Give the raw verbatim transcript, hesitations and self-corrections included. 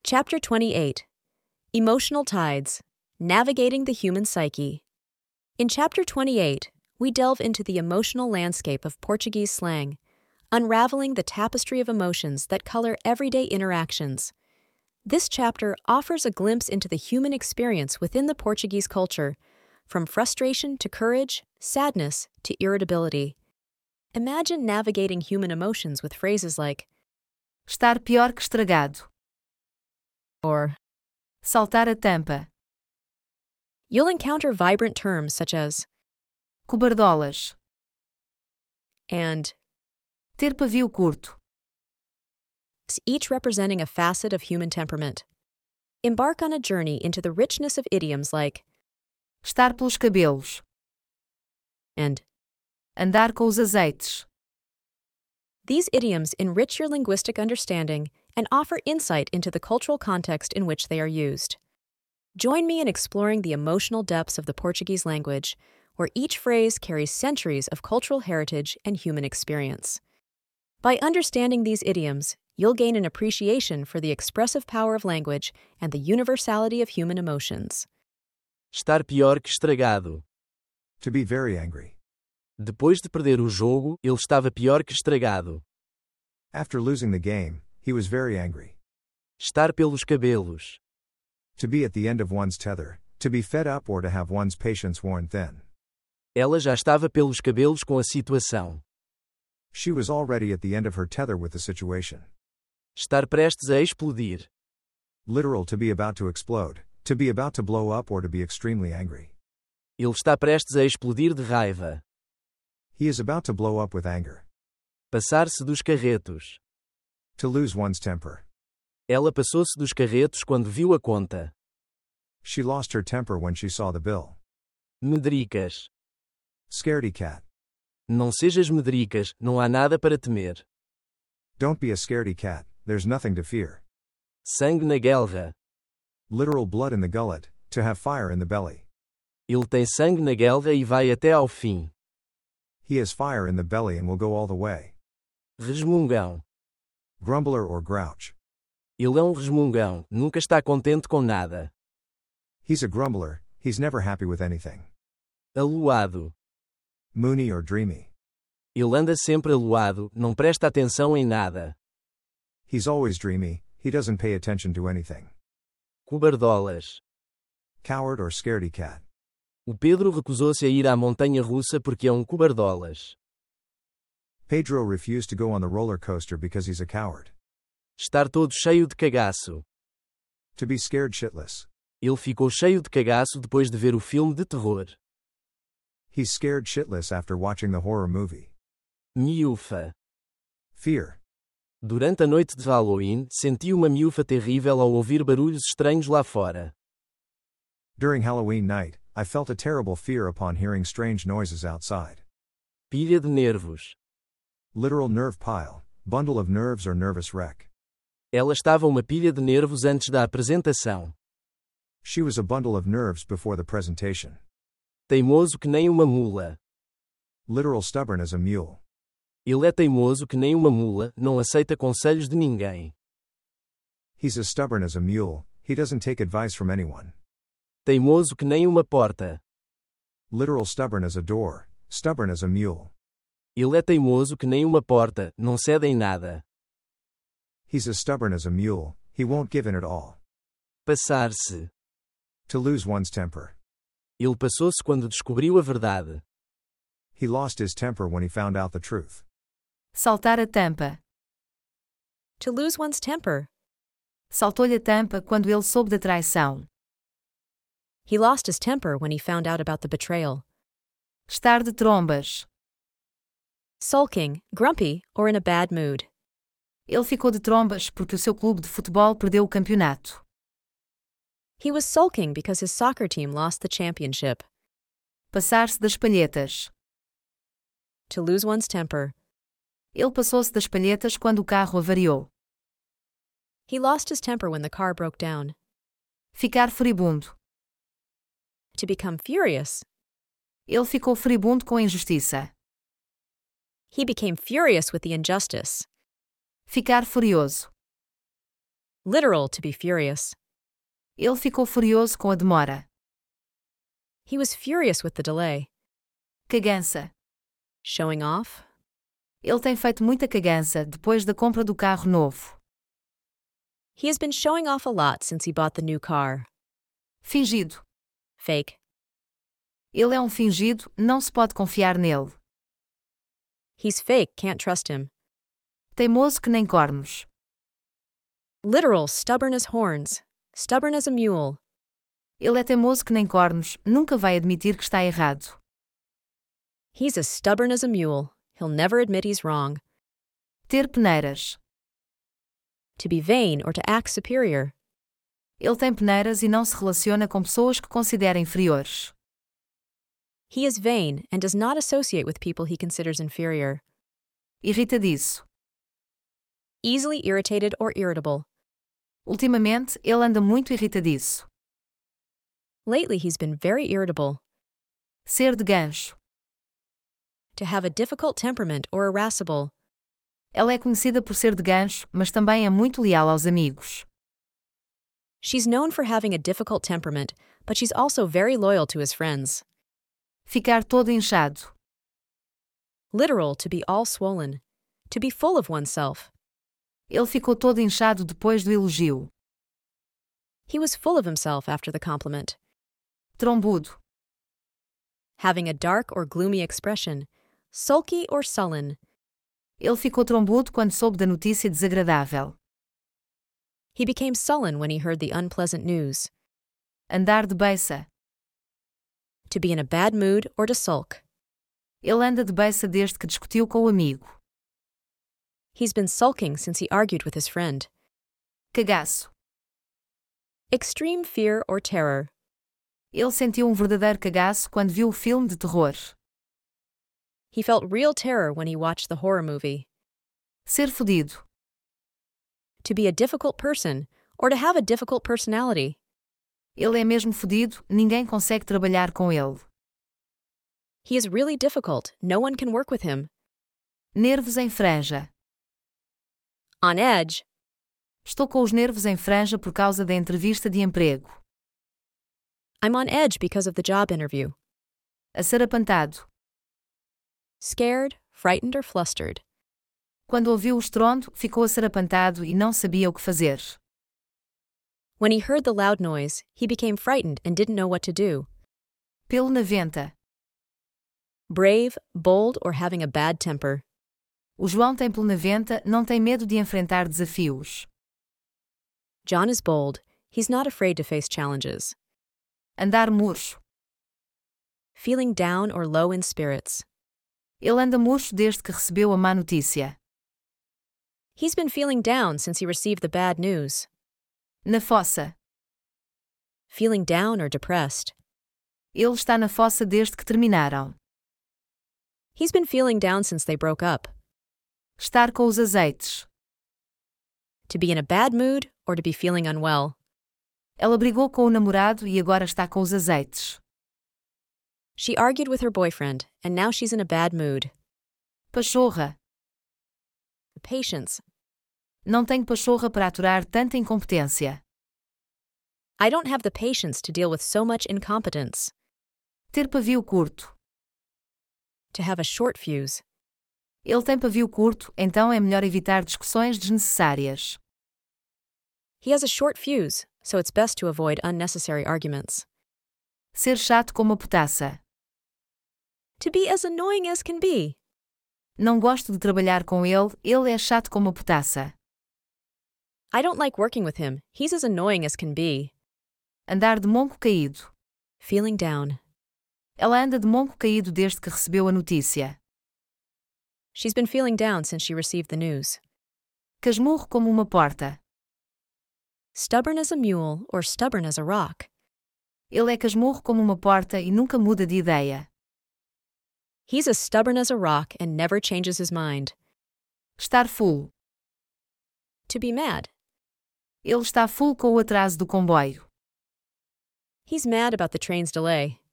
Chapter twenty-eight. Emotional Tides. Navigating the Human Psyche. In Chapter twenty-eight, we delve into the emotional landscape of Portuguese slang, unraveling the tapestry of emotions that color everyday interactions. This chapter offers a glimpse into the human experience within the Portuguese culture, from frustration to courage, sadness to irritability. Imagine navigating human emotions with phrases like estar pior que estragado, or saltar a tampa, you'll encounter vibrant terms such as cobardolas, and, ter pavio curto. each representing a facet of human temperament. Embark on a journey into the richness of idioms like Estar pelos cabelos, and. andar com os azeites. These idioms enrich your linguistic understanding and offer insight into the cultural context in which they are used. Join me in exploring the emotional depths of the Portuguese language, where each phrase carries centuries of cultural heritage and human experience. By understanding these idioms, you'll gain an appreciation for the expressive power of language and the universality of human emotions. Estar pior que estragado. To be very angry. Depois de perder o jogo, ele estava pior que estragado. After losing the game, he was very angry. Estar pelos cabelos. To be at the end of one's tether, to be fed up or to have one's patience worn thin. Ela já estava pelos cabelos com a situação. She was already at the end of her tether with the situation. Estar prestes a explodir. Literal, to be about to explode, to be about to blow up or to be extremely angry. Ele está prestes a explodir de raiva. He is about to blow up with anger. Passar-se dos carretos. To lose one's temper. Ela passou-se dos carretos quando viu a conta. She lost her temper when she saw the bill. Medricas. Scaredy cat. Não sejas medricas, não há nada para temer. Don't be a scaredy cat, there's nothing to fear. Sangue na guelra. Literal, blood in the gullet, to have fire in the belly. Ele tem sangue na guelra e vai até ao fim. He has fire in the belly and will go all the way. Resmungão. Grumbler or grouch. Ele é um resmungão, nunca está contente com nada. He's a grumbler, he's never happy with anything. Aluado. Moony or dreamy. Ele anda sempre aluado, não presta atenção em nada. He's always dreamy, he doesn't pay attention to anything. Cobardolas. Coward or scaredy cat. O Pedro recusou-se a ir à montanha russa porque é um cobardolas. Pedro refused to go on the roller coaster because he's a coward. Estar todo cheio de cagaço. To be scared shitless. Ele ficou cheio de cagaço depois de ver o filme de terror. He's scared shitless after watching the horror movie. Miúfa. Fear. Durante a noite de Halloween, senti uma miúfa terrível ao ouvir barulhos estranhos lá fora. During Halloween night, I felt a terrible fear upon hearing strange noises outside. Pilha de nervos. Literal, nerve pile, bundle of nerves or nervous wreck. Ela estava uma pilha de nervos antes da apresentação. She was a bundle of nerves before the presentation. Teimoso que nem uma mula. Literal, stubborn as a mule. Ele é teimoso que nem uma mula, não aceita conselhos de ninguém. He's as stubborn as a mule, he doesn't take advice from anyone. Teimoso que nem uma porta. Literal, stubborn as a door, stubborn as a mule. Ele é teimoso que nem uma porta, não cede em nada. He's as stubborn as a mule, he won't give in at all. Passar-se. To lose one's temper. Ele passou-se quando descobriu a verdade. He lost his temper when he found out the truth. Saltar a tampa. To lose one's temper. Saltou-lhe a tampa quando ele soube da traição. He lost his temper when he found out about the betrayal. Estar de trombas. Sulking, grumpy, or in a bad mood. Ele ficou de trombas porque o seu clube de futebol perdeu o campeonato. He was sulking because his soccer team lost the championship. Passar-se das palhetas. To lose one's temper. Ele passou-se das palhetas quando o carro avariou. He lost his temper when the car broke down. Ficar furibundo. To become furious. Ele ficou furibundo com a injustiça. He became furious with the injustice. Ficar furioso. Literal, to be furious. Ele ficou furioso com a demora. He was furious with the delay. Cagança. Showing off. Ele tem feito muita cagança depois da compra do carro novo. He has been showing off a lot since he bought the new car. Fingido. Fake. Ele é um fingido, não se pode confiar nele. He's fake, can't trust him. Teimoso que nem cornos. Literal, stubborn as horns. Stubborn as a mule. Ele é teimoso que nem cornos, nunca vai admitir que está errado. He's as stubborn as a mule. He'll never admit he's wrong. Ter peneiras. To be vain or to act superior. Ele tem peneiras e não se relaciona com pessoas que considera inferiores. He is vain and does not associate with people he considers inferior. Irritadiço. Easily irritated or irritable. Ultimamente, ele anda muito irritadiço. Lately he's been very irritable. Ser de gancho. To have a difficult temperament or irascible. Ela é conhecida por ser de gancho, mas também é muito leal aos amigos. She's known for having a difficult temperament, but she's also very loyal to his friends. Ficar todo inchado. Literal, to be all swollen. To be full of oneself. Ele ficou todo inchado depois do elogio. He was full of himself after the compliment. Trombudo. Having a dark or gloomy expression. Sulky or sullen. Ele ficou trombudo quando soube da notícia desagradável. He became sullen when he heard the unpleasant news. Andar de beiça. To be in a bad mood or to sulk. Ele anda de beiça desde que discutiu com o amigo. He's been sulking since he argued with his friend. Cagaço. Extreme fear or terror. Ele sentiu um verdadeiro cagaço quando viu o filme de terror. He felt real terror when he watched the horror movie. Ser fodido. To be a difficult person, or to have a difficult personality. Ele é mesmo fodido, ninguém consegue trabalhar com ele. He is really difficult, no one can work with him. Nervos em franja. On edge. Estou com os nervos em franja por causa da entrevista de emprego. I'm on edge because of the job interview. Assarapantado. Scared, frightened or flustered. Quando ouviu o estrondo, ficou assarapantado e não sabia o que fazer. When he heard the loud noise, he became frightened and didn't know what to do. Pelo na venta. Brave, bold or having a bad temper. O João tem pelo na venta, não tem medo de enfrentar desafios. John is bold, he's not afraid to face challenges. Andar murcho. Feeling down or low in spirits. Ele anda murcho desde que recebeu a má notícia. He's been feeling down since he received the bad news. Na fossa. Feeling down or depressed. Ele está na fossa desde que terminaram. He's been feeling down since they broke up. Estar com os azeites. To be in a bad mood or to be feeling unwell. Ela brigou com o namorado e agora está com os azeites. She argued with her boyfriend, and now she's in a bad mood. Pachorra. Patience. Não tenho pachorra para aturar tanta incompetência. I don't have the patience to deal with so much incompetence. Ter pavio curto. To have a short fuse. Ele tem pavio curto, então é melhor evitar discussões desnecessárias. He has a short fuse, so it's best to avoid unnecessary arguments. Ser chato como a potassa. To be as annoying as can be. Não gosto de trabalhar com ele, ele é chato como a potassa. I don't like working with him, he's as annoying as can be. Andar de monco caído. Feeling down. Ela anda de monco caído desde que recebeu a notícia. She's been feeling down since she received the news. Casmurro como uma porta. Stubborn as a mule or stubborn as a rock. Ele é casmurro como uma porta e nunca muda de ideia. He's as stubborn as a rock and never changes his mind. Estar full. To be mad. Ele está full com o atraso do comboio. He's mad about the train's delay.